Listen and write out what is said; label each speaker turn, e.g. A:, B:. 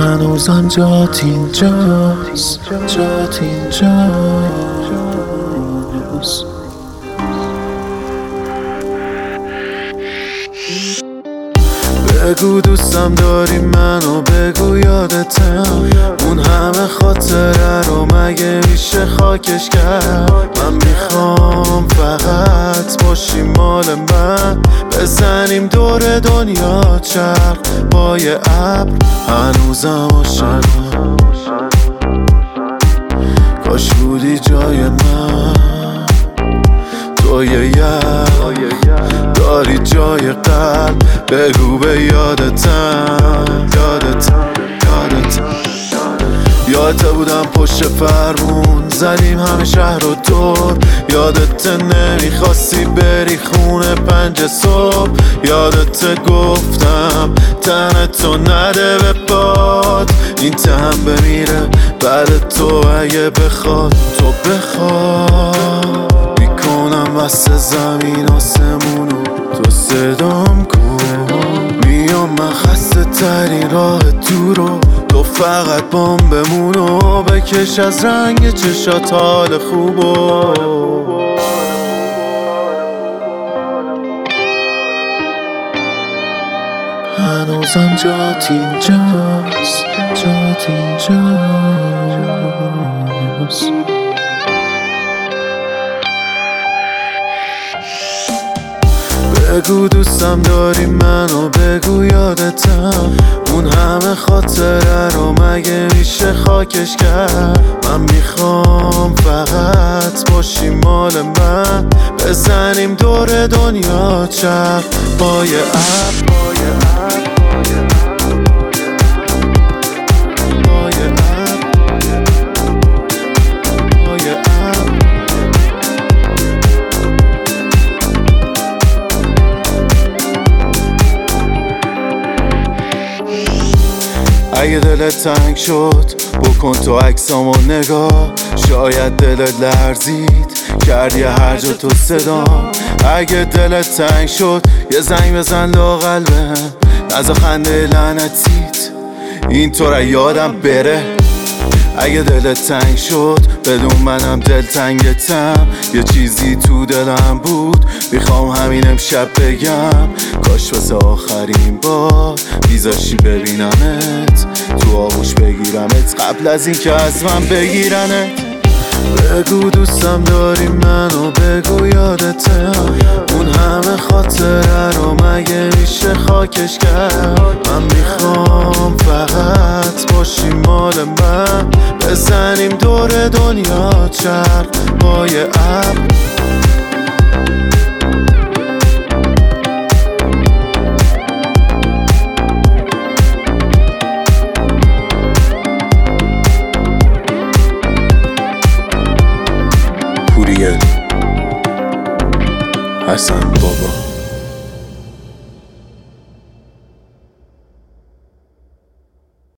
A: هنوزم جات اینجاست، جات اینجاست. بگو دوستم داری منو، بگو یادتم اون همه خاطره رو مگه میشه خاکش کرد. من میخوام فقط باشی مال من، بزنیم دور دنیا چرخ با یه ابر. هنوزم عاشقم، کاش بودی جای من. تو یه داری جای قلب، بگو به یادتم. یادت بودم پشت فرمون، زدیم همه شهر رو دور. یادت نمیخواستی بری خونه 5 صبح. یادت گفتم تنتو نده به باد، این تن بمیره بعد تو اگه بخواد. تو بخواد میکنم واسه زمین آسمونو، تو صدام کن. میام من خسته ترین راه دورو، تو فقط بام بمونو. بکش از رنگ چشات حال خوبو. هنوزم جات اینجاست، جات اینجاست. بگو دوستم داری منو، بگو یادتم اون همه خاطره رو مگه میشه خاکش کرد. من میخوام فقط باشی مال من، بزنیم دور دنیا چرخ با یه ابر. اگه دلت تنگ شد بکن تو عکسامو نگاه، شاید دلت لرزید کردی هر جا تو صدام. اگه دلت تنگ شد یه زنگ بزن لااقل بهم، نزا خنده لعنتیت اینطور یادم بره. اگه دلت تنگ شد بدون منم دلتنگتم، یه چیزی تو دلم بود میخوام همین امشب بگم. کاش واسه آخرین بار میذاشی ببینمت، تو آغوش بگیرمت قبل از این که از من بگیرنت. بگو دوستم داری منو، بگو یادتم اون همه خاطره رو مگه میشه خاکش کرد. من میخوام فقط باشی مال من، بزنیم دور دنیا چرخ با یه ابر. حسن بابا.